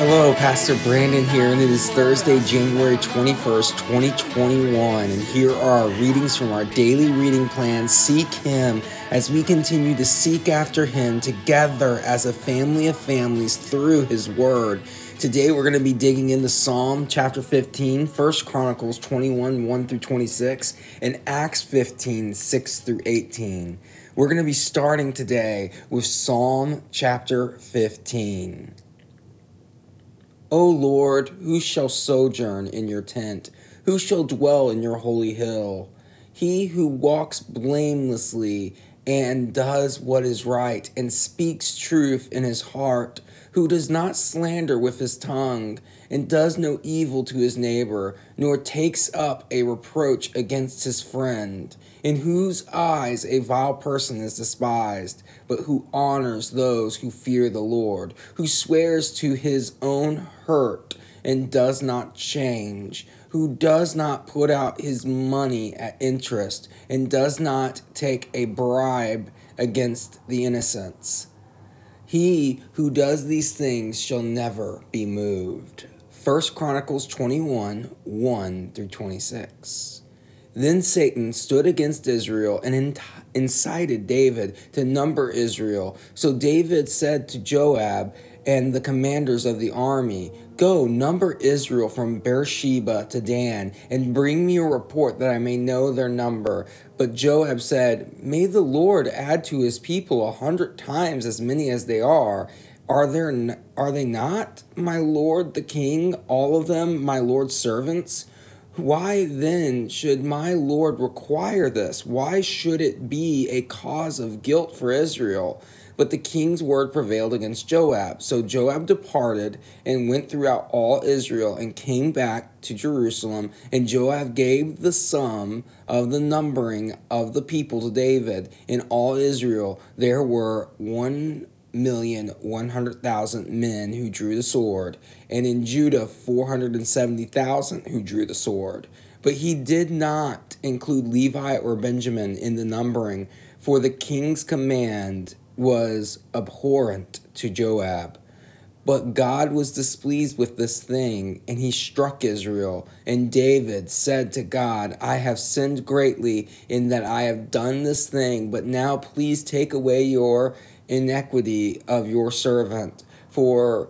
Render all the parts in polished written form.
Hello, Pastor Brandon here, and it is Thursday, January 21st, 2021, and here are our readings from our daily reading plan, Seek Him, as we continue to seek after Him together as a family of families through His Word. Today we're going to be digging into Psalm chapter 15, 1 Chronicles 21, 1 through 26, and Acts 15, 6 through 18. We're going to be starting today with Psalm chapter 15. O Lord, who shall sojourn in your tent? Who shall dwell in your holy hill? He who walks blamelessly and does what is right and speaks truth in his heart, who does not slander with his tongue and does no evil to his neighbor, nor takes up a reproach against his friend, in whose eyes a vile person is despised, but who honors those who fear the Lord, who swears to his own hurt and does not change, who does not put out his money at interest and does not take a bribe against the innocents. He who does these things shall never be moved. 1 Chronicles 21, 1 through 26. Then Satan stood against Israel and incited David to number Israel. So David said to Joab and the commanders of the army, "Go, number Israel from Beersheba to Dan, and bring me a report that I may know their number." But Joab said, "May the Lord add to his people 100 times as many as they are. Are they not, my lord the king, all of them my lord's servants? Why then should my Lord require this? Why should it be a cause of guilt for Israel?" But the king's word prevailed against Joab. So Joab departed and went throughout all Israel and came back to Jerusalem. And Joab gave the sum of the numbering of the people to David. In all Israel there were 1,100,000 men who drew the sword, and in Judah 470,000 who drew the sword. But he did not include Levi or Benjamin in the numbering, for the king's command was abhorrent to Joab. But God was displeased with this thing, and he struck Israel. And David said to God, "I have sinned greatly in that I have done this thing, but now please take away your iniquity of your servant, for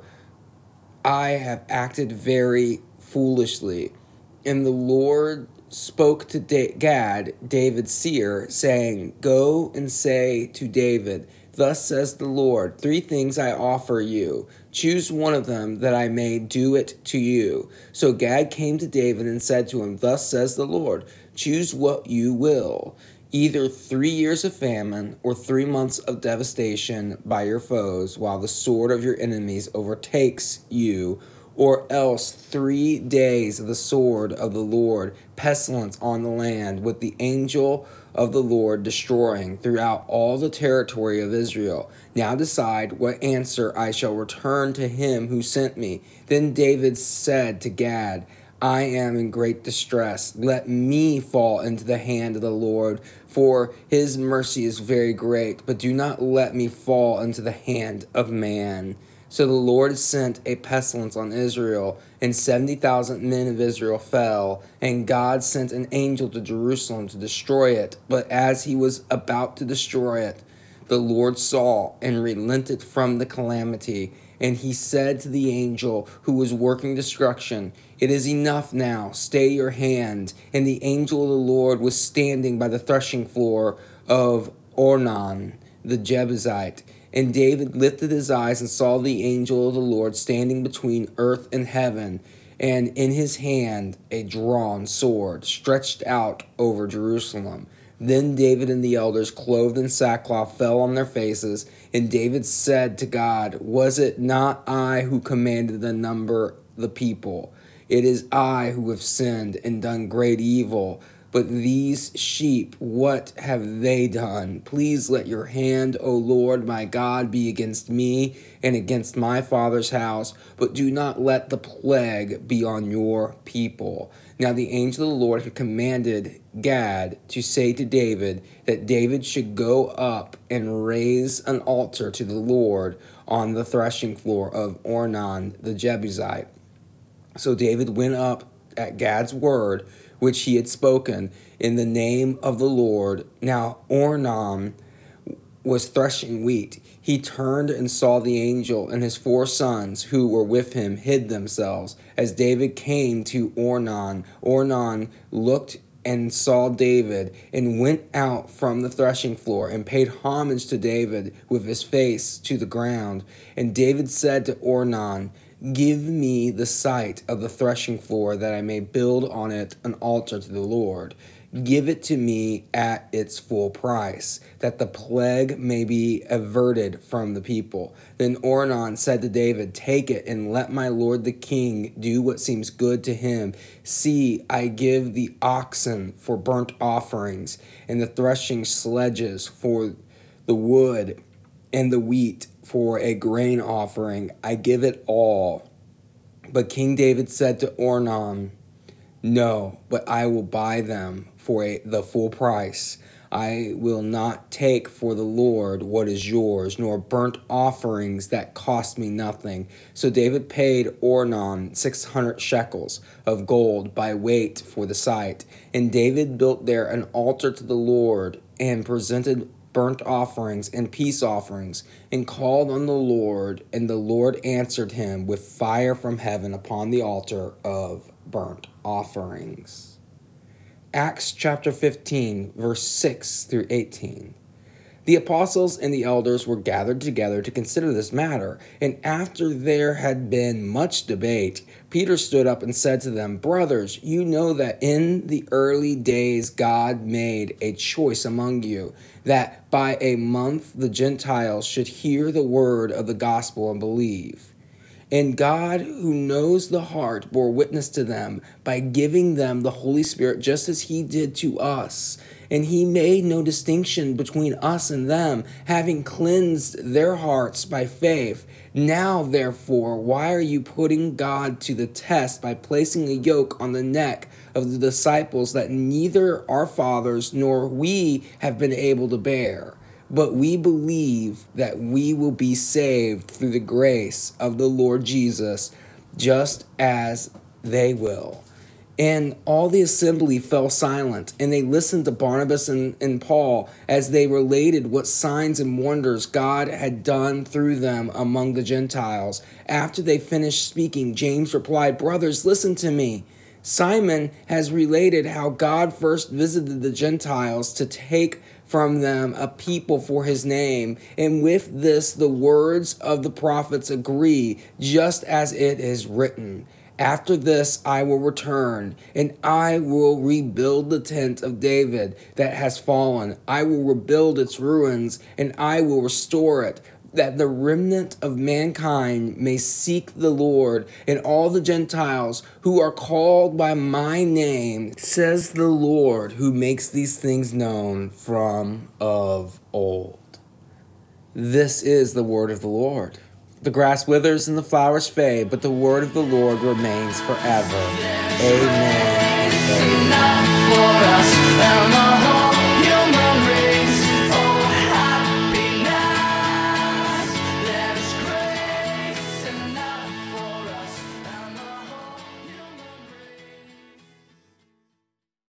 I have acted very foolishly." And the Lord spoke to Gad, David's seer, saying, "Go and say to David, thus says the Lord, 3 things I offer you. Choose one of them, that I may do it to you." So Gad came to David and said to him, "Thus says the Lord, choose what you will, either 3 years of famine or 3 months of devastation by your foes, while the sword of your enemies overtakes you, or else 3 days of the sword of the Lord, pestilence on the land, with the angel of the Lord destroying throughout all the territory of Israel. Now decide what answer I shall return to him who sent me." Then David said to Gad, "I am in great distress. Let me fall into the hand of the Lord, for his mercy is very great, but do not let me fall into the hand of man." So the Lord sent a pestilence on Israel, and 70,000 men of Israel fell. And God sent an angel to Jerusalem to destroy it. But as he was about to destroy it, the Lord saw and relented from the calamity. And he said to the angel who was working destruction, "It is enough now, stay your hand." And the angel of the Lord was standing by the threshing floor of Ornan the Jebusite. And David lifted his eyes and saw the angel of the Lord standing between earth and heaven, and in his hand a drawn sword stretched out over Jerusalem. Then David and the elders, clothed in sackcloth, fell on their faces. And David said to God, "Was it not I who commanded to number the people? It is I who have sinned and done great evil." But these sheep, what have they done? Please let your hand, O Lord my God, be against me and against my father's house, but do not let the plague be on your people. Now the angel of the Lord had commanded Gad to say to David that David should go up and raise an altar to the Lord on the threshing floor of Ornan the Jebusite. So David went up at Gad's word, which he had spoken in the name of the Lord. Now Ornan was threshing wheat. He turned and saw the angel, and his 4 sons who were with him hid themselves. As David came to Ornan, Ornan looked and saw David, and went out from the threshing floor, and paid homage to David with his face to the ground. And David said to Ornan, give me the site of the threshing floor, that I may build on it an altar to the Lord. Give it to me at its full price, that the plague may be averted from the people. Then Ornan said to David, take it, and let my lord the king do what seems good to him. See, I give the oxen for burnt offerings, and the threshing sledges for the wood, and the wheat for a grain offering. I give it all. But King David said to Ornan, no, but I will buy them for the full price. I will not take for the Lord what is yours, nor burnt offerings that cost me nothing. So David paid Ornan 600 shekels of gold by weight for the site. And David built there an altar to the Lord, and presented burnt offerings and peace offerings, and called on the Lord, and the Lord answered him with fire from heaven upon the altar of burnt offerings. Acts chapter 15, verse 6 through 18. The apostles and the elders were gathered together to consider this matter, and after there had been much debate, Peter stood up and said to them, brothers, you know that in the early days God made a choice among you, that by a month the Gentiles should hear the word of the gospel and believe. And God, who knows the heart, bore witness to them by giving them the Holy Spirit, just as he did to us. And he made no distinction between us and them, having cleansed their hearts by faith. Now, therefore, why are you putting God to the test by placing a yoke on the neck of the disciples that neither our fathers nor we have been able to bear? But we believe that we will be saved through the grace of the Lord Jesus, just as they will. And all the assembly fell silent, and they listened to Barnabas and Paul as they related what signs and wonders God had done through them among the Gentiles. After they finished speaking, James replied, brothers, listen to me. Simon has related how God first visited the Gentiles to take from them a people for his name, and with this the words of the prophets agree, just as it is written. After this I will return, and I will rebuild the tent of David that has fallen. I will rebuild its ruins, and I will restore it, that the remnant of mankind may seek the Lord, and all the Gentiles who are called by my name, says the Lord, who makes these things known from of old. This is the word of the Lord. The grass withers and the flowers fade, but the word of the Lord remains forever. Amen.